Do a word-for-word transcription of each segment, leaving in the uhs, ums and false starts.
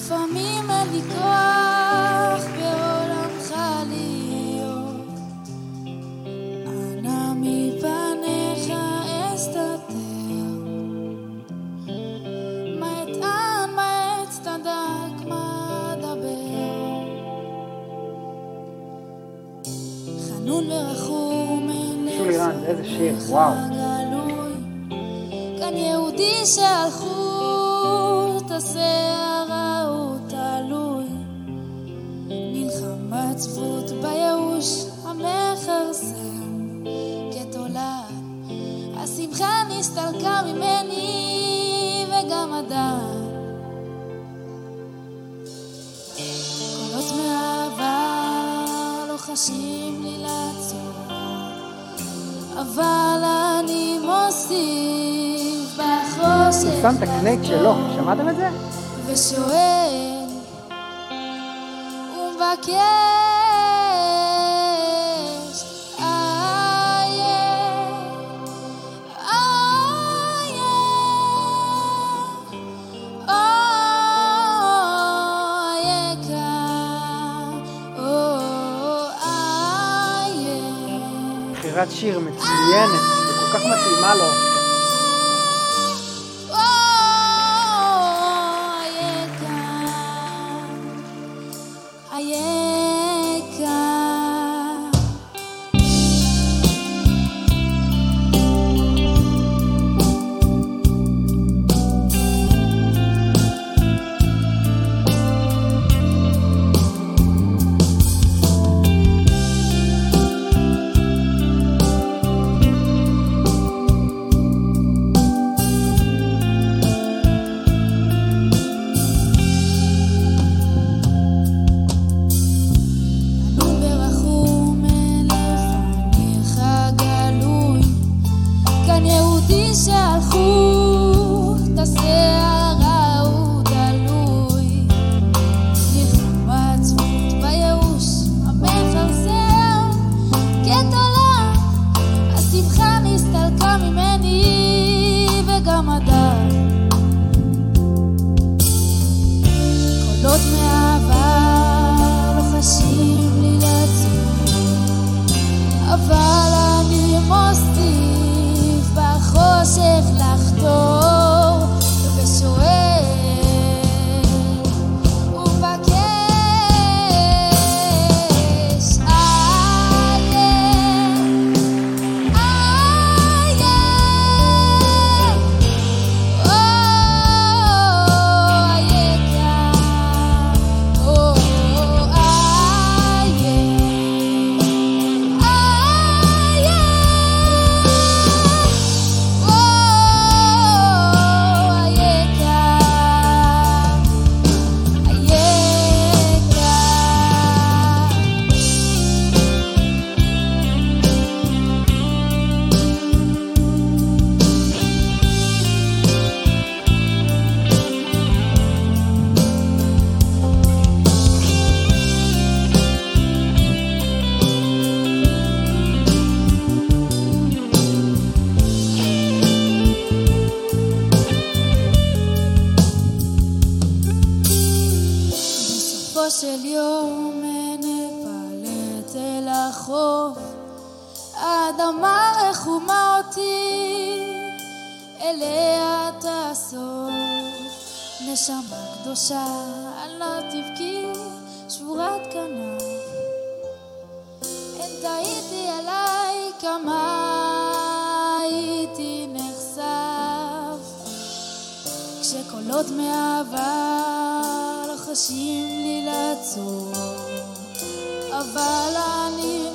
לפעמים אין לי כוח בעולמך להיות, אנא מפניך אסתתר, מה אטען, מה אצטדק, מה אדבר, חנון ורחום שולירן, איזה שיר, וואו. כאן יהודי שהלכות השערה הוא תלוי, נלחם בעצבות בייאוש המכרסם כתולד, השמחה נסתלקה ממני וגם הדעת, קולות מהעבר לוחשים לי לעצור, אבל אני מוסיף בחושך. שם את הקנייק שלו, שמעתם את זה? ושואל ומבקש, איה, איה, איה כאן, איה. בחירת שיר מצוינת, וכל כך מתאימה לו. של יום נפלט אל החוף, האדמה רחומה אותי אליה תאסוף, נשמה קדושה אל נא תבכי שבורת כנף, אין תהיתי עליי כמה הייתי נחשף, כשקולות מהעבר לוחשים לי לעצור, אבל אני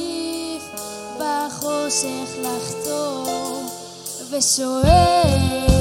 מוסיף בחושך לחצור ושואל